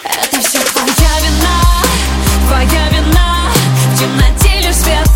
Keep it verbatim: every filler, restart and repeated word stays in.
Это все твоя вина, твоя вина. В темноте лишь свет